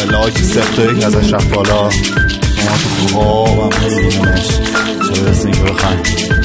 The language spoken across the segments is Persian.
لاکی 0-1 ازش رفت بالا. شما تو خوابم نمیبینمش چه برسه اینکه بخواهیم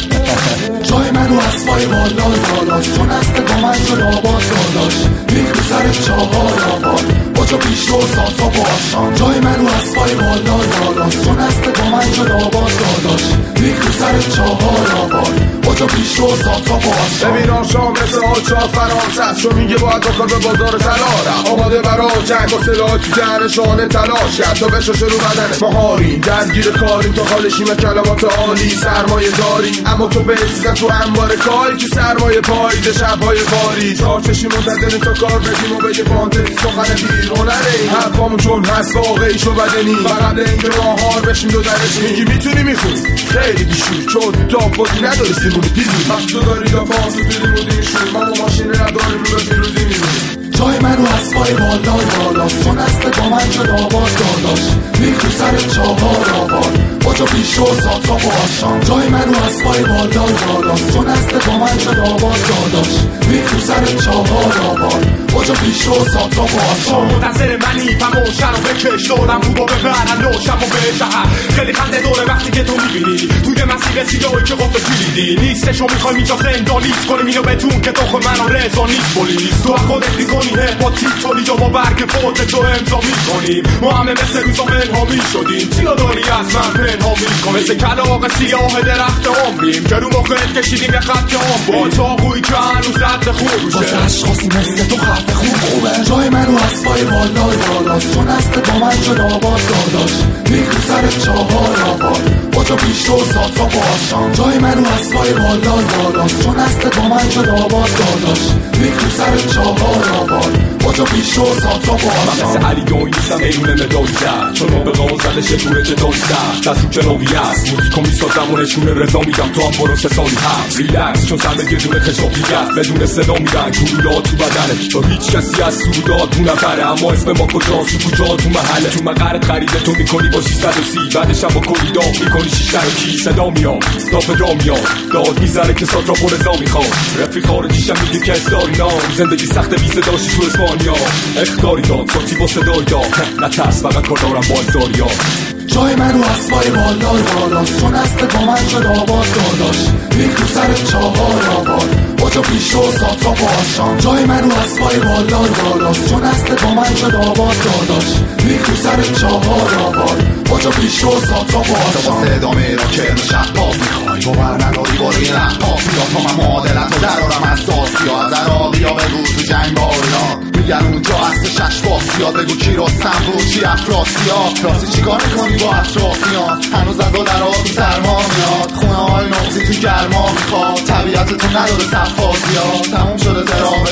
جای من رو اسبای بالاست چون است با من شد آباد داداش ریخ رو سر چهار آباد بجا پیش رو ساتا با آشان. جای من رو اسبای بالاست چون است با من شد آباد داداش ریخ رو سر چهار آباد بجا پیش رو ساتا با آشان. ببین آشان مثل آچار فرانس است چون میگه باید بخور به بازار تلارم آماده برا جنگ و سلاح تو جهنشانه تلاش کرد تا بشاشه رو بدن مهاریم درگیر کاریم تا خالشیم کلمات عالی سرمایه داریم اما تو بسیدن تو انبار کاری که سرمایه پاییز شبهای باریز آرچشی منتظریم تا کار بدیم و بگه فانتزی سخن بیرونره این حرفامون چون هست واقعی شو بدنی فقط اینکه راهار بشیم دو درش میگی میتونی میخونی خیلی بیشوری چون دافازی نداری سیمونی پیزونی وقت تو داری دافاز و دیلی میشونی ما با ماشینه نداریم رو به پیروزی میرونی. جای من رو اسبای بالاست چون است با من شد آباد داداش ریخ رو سر چهار آباد بجا پیش رو ساتا با آشان. جای من رو اسبای بالاست چون است با من شد آباد داداش ریخ رو سر چهار آباد بجا پیش رو ساتا با آشان. منتظر منی پموشن و بکش دارم رو با ببرن لوشم و بشهر خیلی خنده دوره وقتی که تو میبینی توی مسیر سیاهی که قفل کلیدی نیستش و میخوایم اینجا زندانیت کنیم اینو بدون که داخل منو رضا نیست پلیس تو خودت میکنی هپاتیت تولی جا با برگ فوت تو امضا میکنیم ما همه مثل روزا منهامی شدیم چیا داری از من پنهان میکن مثل کلاغ سیاه درخت عمریم که رو مخت کشیدیم یه خط عم با چاقویی که هنوز رد خون روشه واسه اشخاصی مثل تو خفه خوبه. جای من رو اسبای بالاست چون است با من شد آباد داداش ریخ رو سر چهار آباد بجا پیش رو ساتا با آشان. جای من رو اسبای بالاست چون است با من شد آباد داداش ریخ رو سر چهار آباد بجا پیش رو ساتا با آشان. مثل علی گوی نیستم ایرونه مدایی زد چون ما به قاون زدش گوره جدایی زد دست رو کناوی هست موزیکو میسازم و نشونه رضا میدم تو هم برو 3 سالی هست ریلکس چون سر به گردون خشابی گرد بدون صدا میرن گرولا تو بدنه تو هیچ کسی از سوداد تو نفره اما اسم ما کجاست تو کجا تو محله تو مقرد خریده تو میکنی با 630 بعدش هم با کلی داغ میکنی 6 کی صدا میاد دافه دا میاد داد میزنه که سات را پر رضا میخواد رفیق خارجیشم میگه که استاری نام زندگی سخت بی صداشی تو اسپانیا اختاری داد صوتی با صدای داد نترس فقط کار دارم با ازاریا. جای من رو اسبای بالاست چون است با من شد آباد داداش ریخ رو سر چهار آباد بجا پیش رو ساتا با آشان. جای من رو اسبای بالاست چون است با من شد آباد داداش ریخ رو سر چهار آباد بجا پیش رو ساتا با آشان. واسه ادامه را کرن شفاف میخوای باور نداری باره یه لحاف یا تا من معادلت رو درارم از ساسیا از عراقی ها بگو تو جنگ با ایران میگن اونجا هست 6 باسیا بگو کی رستم رو چی افراسیا راستی چی کار میکنی با اطرافیان هنوز از آدرها تو سرما میاد خونه های نقضی تو گرما میخواد طبیعتتون نداره صفازیا تموم شده ترام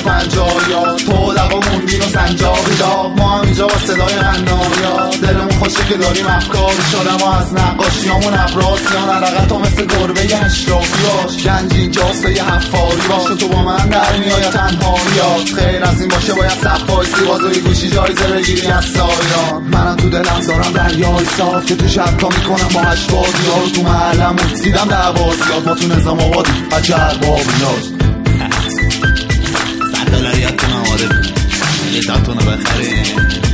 50 تو دقا موندین و سنجابی داغ ما هم اینجا با صدای غنامیا دلمون خوشه که داریم افکاری شدم و از نقاشیامون ابراسیان عرقت ها مثل گربه اشرافیاش گنج اینجاست به یه حفاری باشه تو با من در میاید تنهاییات خیر از این باشه باید صفایسی بازوی گوشی جایزه بگیری از سایان منم تو دلم دارم دریای صاف که تو شب تا میکنم با 8 بازی ها رو تو محلمون دیدم دوازیات ما تو نظام آبادی عجر بابیناز $100 یادتون آماده بود یه تاتونو بخرین